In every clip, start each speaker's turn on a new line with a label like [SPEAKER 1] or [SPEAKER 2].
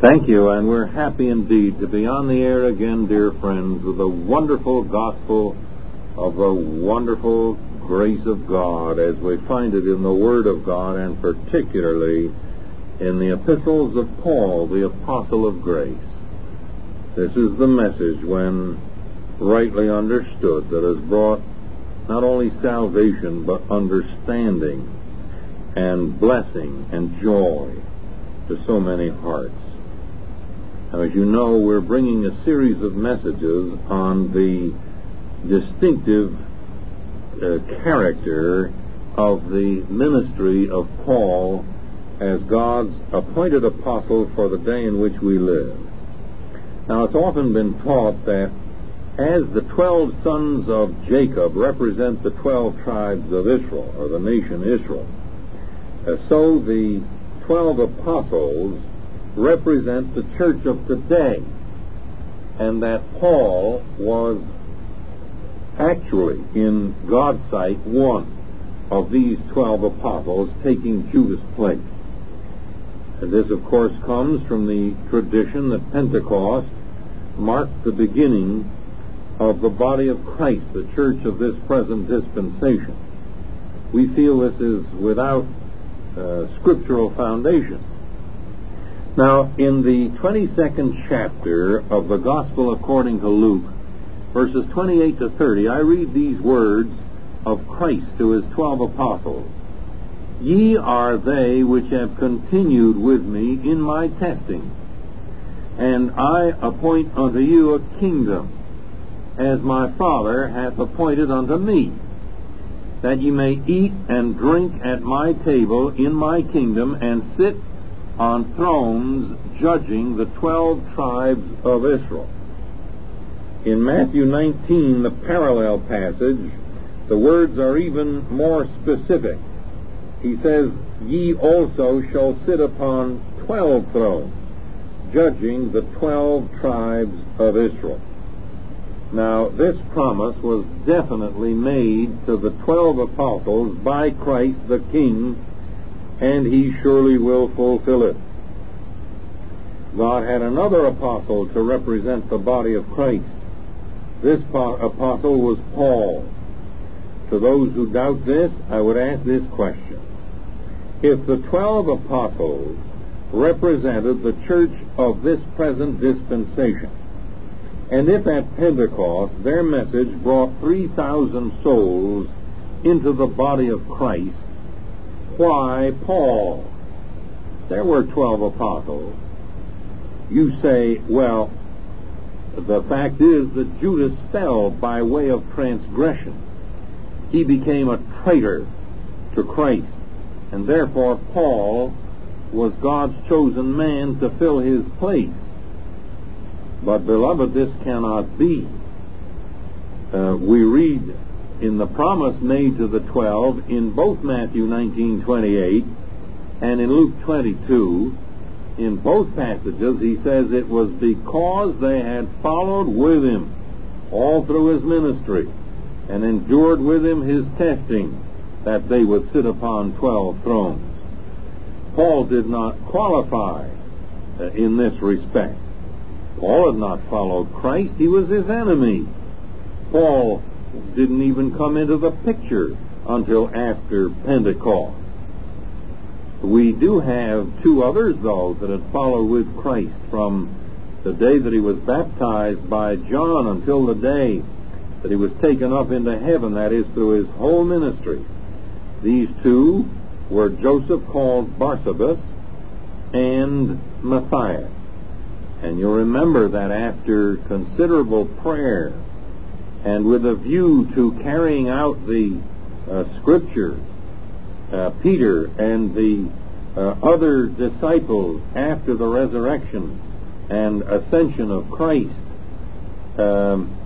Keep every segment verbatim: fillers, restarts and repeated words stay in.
[SPEAKER 1] Thank you, and we're happy indeed to be on the air again, dear friends, with the wonderful gospel of the wonderful grace of God as we find it in the Word of God, and particularly in the epistles of Paul, the apostle of grace. This is the message, when rightly understood, that has brought not only salvation but understanding and blessing and joy to so many hearts. Now, as you know, we're bringing a series of messages on the distinctive uh, character of the ministry of Paul as God's appointed apostle for the day in which we live. Now, it's often been taught that as the twelve sons of Jacob represent the twelve tribes of Israel, or the nation Israel, uh, so the twelve apostles represent the church of today, and that Paul was actually, in God's sight, one of these twelve apostles, taking Judas' place. And this, of course, comes from the tradition that Pentecost marked the beginning of the body of Christ, the church of this present dispensation. We feel this is without uh, scriptural foundation. Now, in the twenty-second chapter of the Gospel according to Luke, verses twenty-eight to thirty, I read these words of Christ to his twelve apostles. Ye are they which have continued with me in my testing, and I appoint unto you a kingdom, as my Father hath appointed unto me, that ye may eat and drink at my table in my kingdom, and sit on thrones judging the twelve tribes of Israel. In Matthew nineteen, the parallel passage, the words are even more specific. He says, Ye also shall sit upon twelve thrones, judging the twelve tribes of Israel. Now, this promise was definitely made to the twelve apostles by Christ the King, and he surely will fulfill it. God had another apostle to represent the body of Christ. This po- apostle was Paul. To those who doubt this, I would ask this question. If the twelve apostles represented the church of this present dispensation, and if at Pentecost their message brought three thousand souls into the body of Christ, why Paul? There were twelve apostles. You say, well, the fact is that Judas fell by way of transgression. He became a traitor to Christ, and therefore Paul was God's chosen man to fill his place. But, beloved, this cannot be. Uh, we read in the promise made to the twelve in both Matthew nineteen twenty-eight and in Luke twenty-two, in both passages he says it was because they had followed with him all through his ministry and endured with him his testing that they would sit upon twelve thrones. Paul did not qualify uh, in this respect. Paul had not followed Christ. He was his enemy. Paul didn't even come into the picture until after Pentecost. We do have two others, though, that had followed with Christ from the day that he was baptized by John until the day that he was taken up into heaven, that is, through his whole ministry. These two were Joseph, called Barsabas, and Matthias. And you'll remember that after considerable prayer, and with a view to carrying out the uh, Scripture, uh, Peter and the uh, other disciples after the resurrection and ascension of Christ um,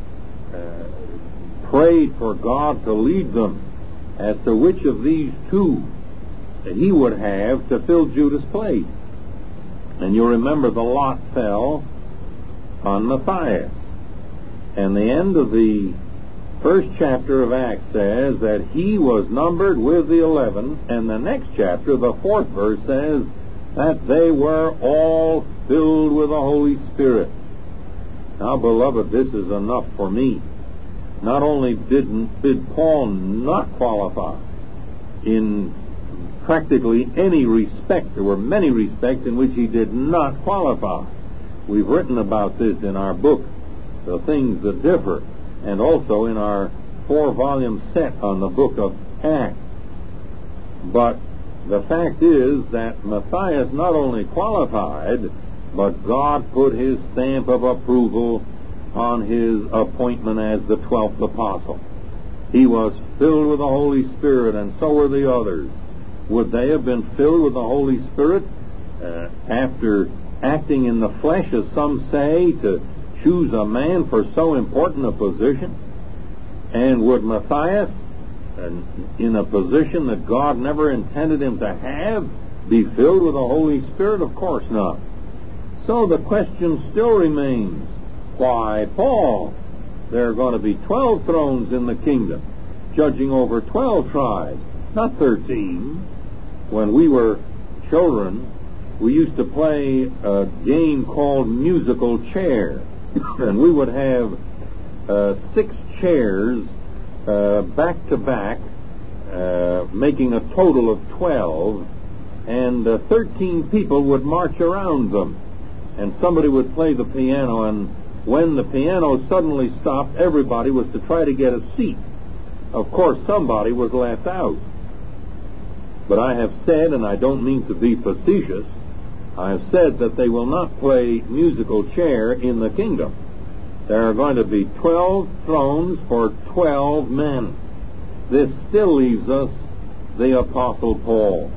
[SPEAKER 1] uh, prayed for God to lead them as to which of these two that he would have to fill Judas' place. And you'll remember the lot fell on Matthias. And the end of the first chapter of Acts says that he was numbered with the eleven, and the next chapter, the fourth verse, says that they were all filled Holy Spirit. Now, beloved, this is enough for me. Not only didn't, did Paul not qualify in practically any respect, there were many respects in which he did not qualify. We've written about this in our book, The Things That Differ, and also in our four-volume set on the book of Acts. But the fact is that Matthias not only qualified, but God put his stamp of approval on his appointment as the twelfth apostle. He was filled with the Holy Spirit, and so were the others. Would they have been filled with the Holy Spirit uh, after acting in the flesh, as some say, to choose a man for so important a position? And would Matthias, uh, in a position that God never intended him to have, be filled with the Holy Spirit? Of course not. So the question still remains, why Paul? There are going to be twelve thrones in the kingdom, judging over twelve tribes, not thirteen. When we were children, we used to play a game called musical chair, and we would have uh, six chairs uh, back to back, uh, making a total of twelve, and uh, thirteen people would march around them, and somebody would play the piano, and when the piano suddenly stopped, everybody was to try to get a seat. Of course, somebody was left out. But I have said, and I don't mean to be facetious, I have said that they will not play musical chair in the kingdom. There are going to be twelve thrones for twelve men. This still leaves us the Apostle Paul.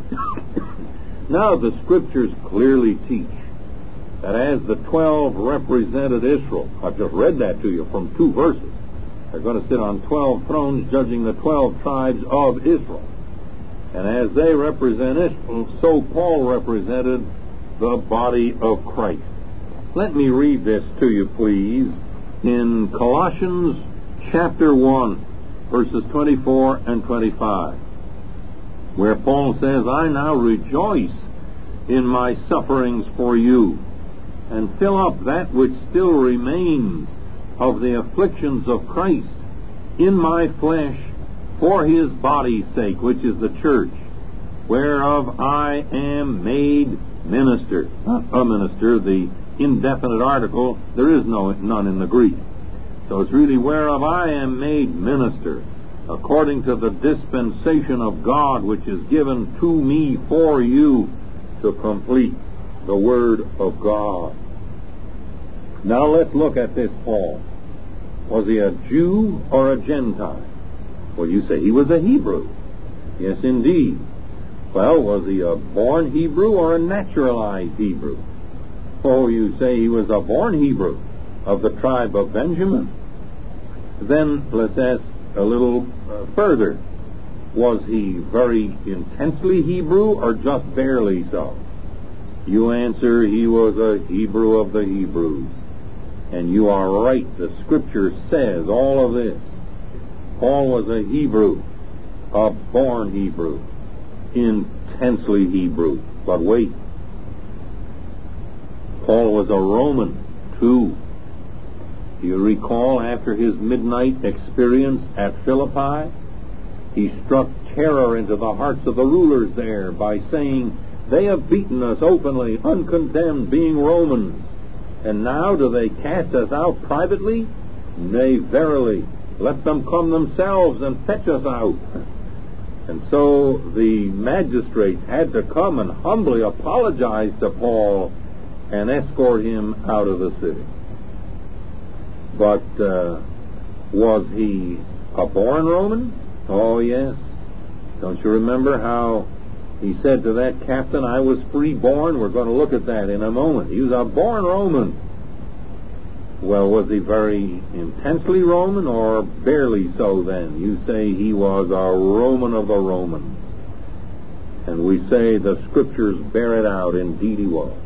[SPEAKER 1] Now the Scriptures clearly teach that as the twelve represented Israel, I've just read that to you from two verses, they're going to sit on twelve thrones judging the twelve tribes of Israel. And as they represent Israel, so Paul represented the body of Christ. Let me read this to you, please, in Colossians chapter one, verses twenty-four and twenty-five, where Paul says, I now rejoice in my sufferings for you, and fill up that which still remains of the afflictions of Christ in my flesh for his body's sake, which is the church, whereof I am made minister. Not a minister, the indefinite article, there is no none in the Greek. So it's really whereof I am made minister, according to the dispensation of God, which is given to me for you to complete the Word of God. Now let's look at this Paul. Was he a Jew or a Gentile? Well, you say he was a Hebrew. Yes, indeed. Well, was he a born Hebrew or a naturalized Hebrew? Oh, you say he was a born Hebrew of the tribe of Benjamin. Then let's ask a little uh, further. Was he very intensely Hebrew or just barely so? You answer, he was a Hebrew of the Hebrews. And you are right. The Scripture says all of this. Paul was a Hebrew, a born Hebrew, intensely Hebrew. But wait, Paul was a Roman, too. Do you recall after his midnight experience at Philippi, he struck terror into the hearts of the rulers there by saying, they have beaten us openly, uncondemned, being Romans. And now do they cast us out privately? Nay, verily, let them come themselves and fetch us out. And so the magistrates had to come and humbly apologize to Paul and escort him out of the city. But uh, was he a born Roman? Oh, yes. Don't you remember how he said to that captain, I was free-born? We're going to look at that in a moment. He was a born Roman. Well, was he very intensely Roman or barely so then? You say he was a Roman of the Romans. And we say the Scriptures bear it out. Indeed he was.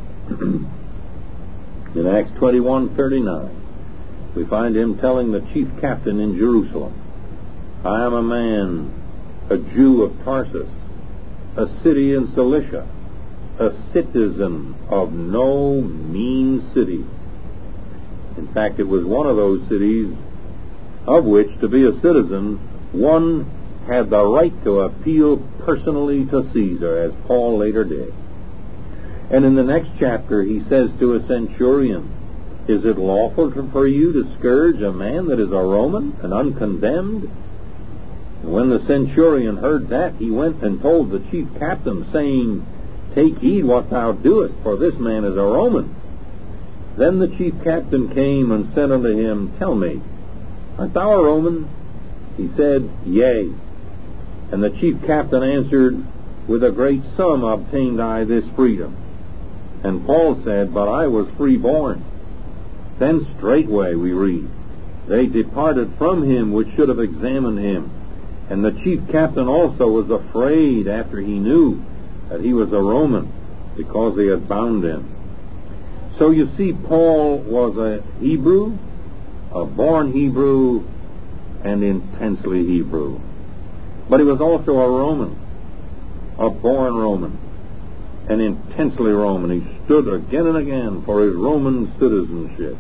[SPEAKER 1] In Acts twenty-one thirty-nine, we find him telling the chief captain in Jerusalem, I am a man, a Jew of Tarsus, a city in Cilicia, a citizen of no mean city. In fact, it was one of those cities of which, to be a citizen, one had the right to appeal personally to Caesar, as Paul later did. And in the next chapter, he says to a centurion, "Is it lawful for you to scourge a man that is a Roman and uncondemned?" And when the centurion heard that, he went and told the chief captain, saying, "Take heed what thou doest, for this man is a Roman." Then the chief captain came and said unto him, "Tell me, art thou a Roman?" He said, "Yea." And the chief captain answered, "With a great sum obtained I this freedom." And Paul said, "But I was freeborn." Then straightway, we read, they departed from him which should have examined him. And the chief captain also was afraid after he knew that he was a Roman, because they had bound him. So you see, Paul was a Hebrew, a born Hebrew, and intensely Hebrew. But he was also a Roman, a born Roman, and intensely Roman. He stood again and again for his Roman citizenship.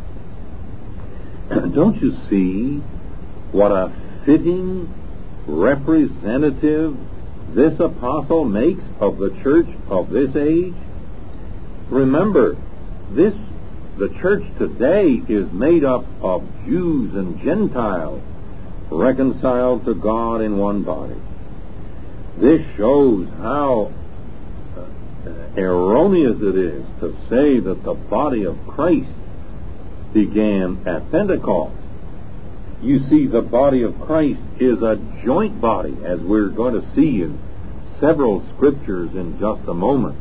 [SPEAKER 1] Don't you see what a fitting representative this apostle makes of the church of this age? Remember, this the church today is made up of Jews and Gentiles reconciled to God in one body. This shows how erroneous it is to say that the body of Christ began at Pentecost. You see, the body of Christ is a joint body, as we're going to see in several scriptures in just a moment.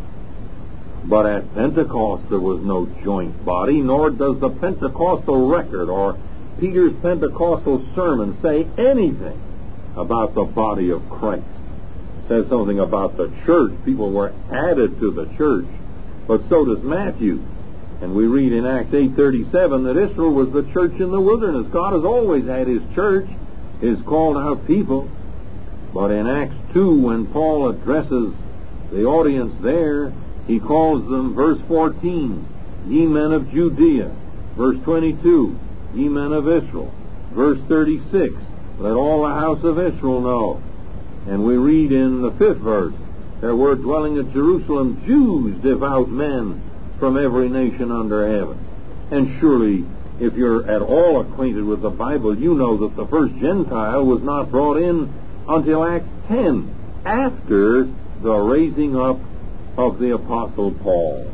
[SPEAKER 1] But at Pentecost there was no joint body, nor does the Pentecostal record or Peter's Pentecostal sermon say anything about the body of Christ. It says something about the church. People were added to the church. But so does Matthew. And we read in Acts eight thirty-seven that Israel was the church in the wilderness. God has always had his church, his called out people. But in Acts two, when Paul addresses the audience there, he calls them, verse fourteen, ye men of Judea. Verse twenty-two, ye men of Israel. Verse thirty-six, let all the house of Israel know. And we read in the fifth verse, there were dwelling at Jerusalem Jews, devout men, from every nation under heaven. And surely, if you're at all acquainted with the Bible, you know that the first Gentile was not brought in until Acts ten, after the raising up of the Apostle Paul.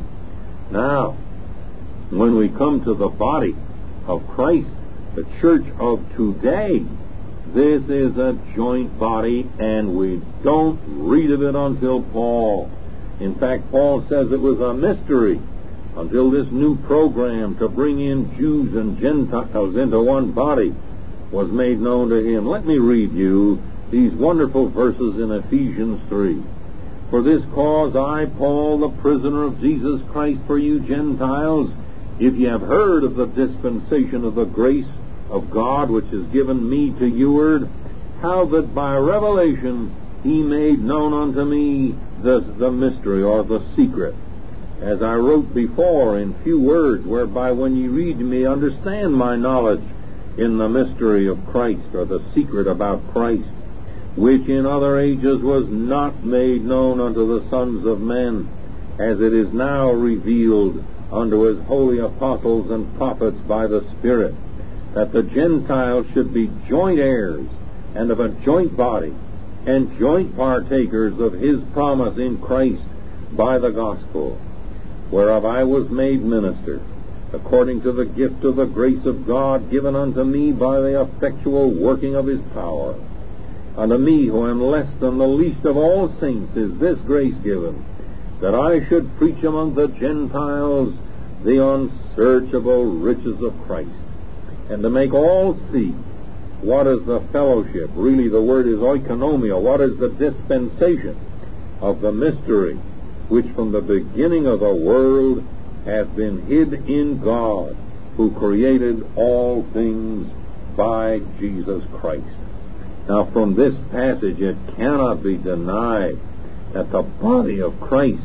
[SPEAKER 1] Now, when we come to the body of Christ, the church of today, this is a joint body, and we don't read of it until Paul. In fact, Paul says it was a mystery until this new program to bring in Jews and Gentiles into one body was made known to him. Let me read you these wonderful verses in Ephesians three. For this cause I, Paul, the prisoner of Jesus Christ for you Gentiles, if ye have heard of the dispensation of the grace of God which is given me to youward, how that by revelation he made known unto me the, the mystery or the secret, as I wrote before in few words, whereby when ye read me understand my knowledge in the mystery of Christ, or the secret about Christ, which in other ages was not made known unto the sons of men, as it is now revealed unto his holy apostles and prophets by the Spirit, that the Gentiles should be joint heirs and of a joint body, and joint partakers of his promise in Christ by the gospel, whereof I was made minister, according to the gift of the grace of God given unto me by the effectual working of his power. Unto me, who am less than the least of all saints, is this grace given, that I should preach among the Gentiles the unsearchable riches of Christ, and to make all see what is the fellowship, really the word is oikonomia, what is the dispensation of the mystery, which from the beginning of the world hath been hid in God, who created all things by Jesus Christ. Now, from this passage, it cannot be denied that the body of Christ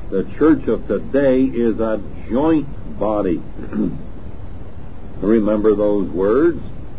[SPEAKER 1] The church of today is a joint body. Remember those words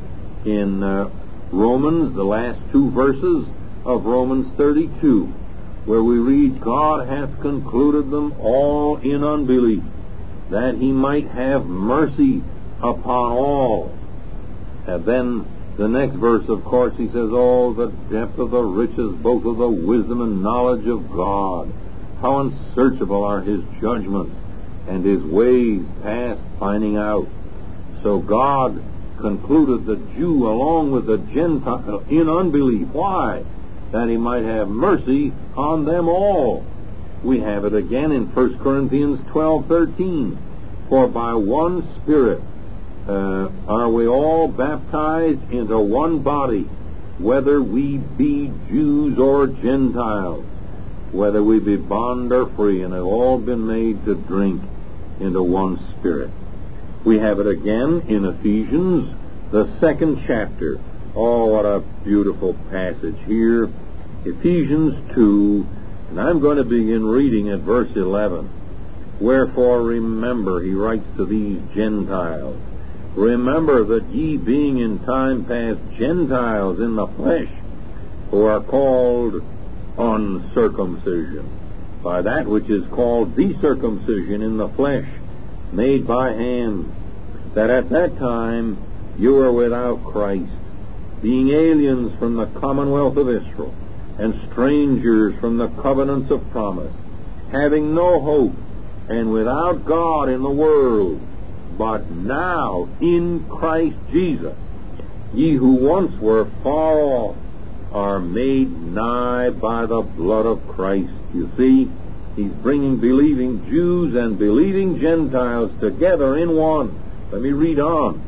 [SPEAKER 1] in uh, Romans, the last two verses of Romans thirty-two, where we read, God hath concluded them all in unbelief, that he might have mercy upon all. And then the next verse, of course, he says, oh, the depth of the riches, both of the wisdom and knowledge of God. How unsearchable are his judgments, and his ways past finding out. So God concluded the Jew along with the Gentile in unbelief. Why? That he might have mercy on them all. We have it again in First Corinthians twelve thirteen. For by one Spirit uh, are we all baptized into one body, whether we be Jews or Gentiles, whether we be bond or free, and have all been made to drink into one Spirit. We have it again in Ephesians, the second chapter. Oh, what a beautiful passage here. Ephesians two, and I'm going to begin reading at verse eleven. Wherefore remember, he writes to these Gentiles, remember that ye being in time past Gentiles in the flesh, who are called uncircumcision, by that which is called the circumcision in the flesh, made by hands, that at that time you were without Christ, being aliens from the commonwealth of Israel, and strangers from the covenants of promise, having no hope, and without God in the world. But now in Christ Jesus, ye who once were far off are made nigh by the blood of Christ. You see, he's bringing believing Jews and believing Gentiles together in one. Let me read on.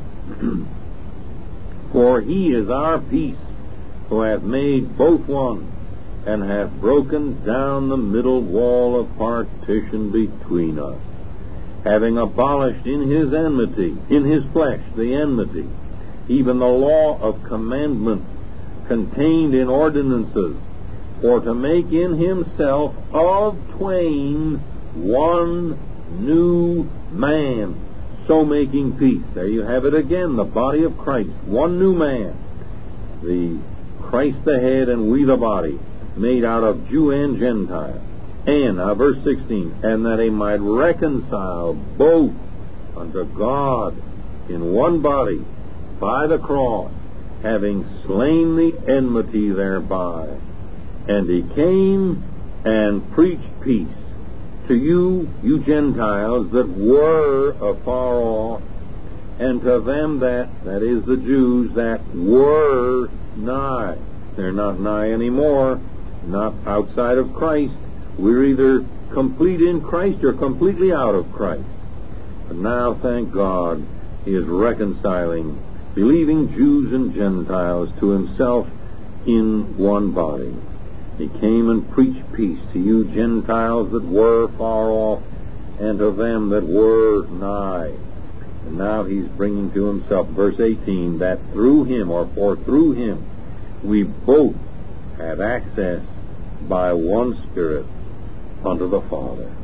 [SPEAKER 1] For he is our peace, who hath made both one, and hath broken down the middle wall of partition between us, having abolished in his enmity, in his flesh, the enmity, even the law of commandments contained in ordinances, for to make in himself of twain one new man, so making peace. There you have it again, the body of Christ, one new man, the Christ the head and we the body, made out of Jew and Gentile. And, now verse sixteen, and that he might reconcile both unto God in one body by the cross, having slain the enmity thereby. And he came and preached peace to you, you Gentiles, that were afar off, and to them that, that is the Jews, that were nigh. They're not nigh anymore, not outside of Christ. We're either complete in Christ or completely out of Christ. But now, thank God, he is reconciling believing Jews and Gentiles to himself in one body. He came and preached peace to you Gentiles that were far off, and to them that were nigh. And now he's bringing to himself, verse eighteen, that through him, or for through him, we both have access by one Spirit unto the Father.